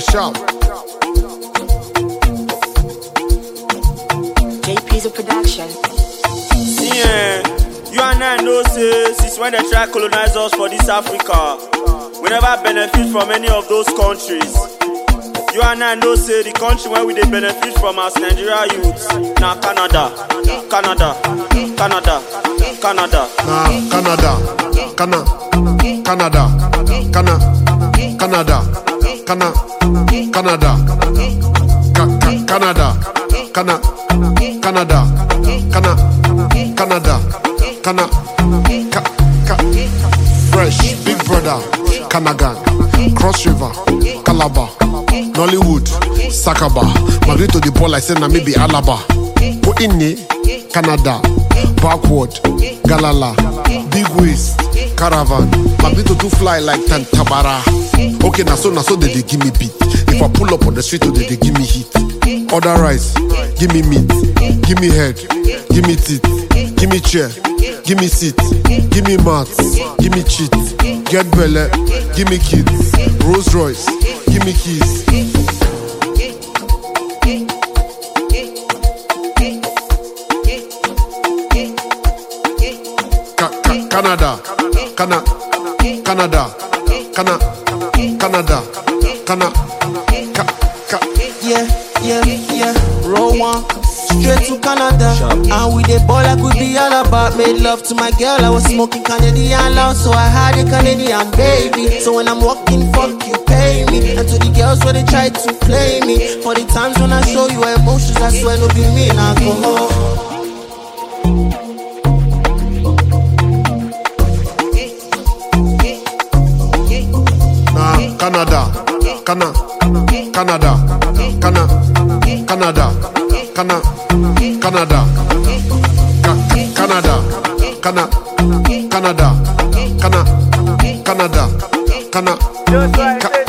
Fresh out. JP's a production. Yeah, you and I know say since when they try colonize us for this Africa, we never benefit from any of those countries. You and I know say the country where we dey benefit from as Nigeria youths na Canada. Canada. Canada. Canada. Canada. Canada. Canada. Canada. Canada. Fresh, Big Brother, Kanagan, Cross River, Calabar, Nollywood, Sakaba, Marito the ball I said na maybe Alaba. Go in Canada, Backward, Galala, Big Waist, Caravan, Marito to fly like Tantabara. Okay, na so they give me beat. If I pull up on the street, they give me heat. Order rice, give me meat, give me head, give me teeth, give me chair, give me seat, give me mats, give me cheat, get belly, give me kids, Rolls Royce, give me keys. Canada, Canada, Canada, Canada, Canada. Yeah, roll one, straight to Canada. And with the ball I could be all about. Made love to my girl, I was smoking Canadian loud, so I had a Canadian baby. So when I'm walking, fuck you, pay me. And to the girls when they try to play me, for the times when I show you emotions, I swear no be me, now go home. Canada, Canada, Canada, Canada, Canada, Canada, Canada, Canada, Canada, Canada, Canada, Canada, Canada.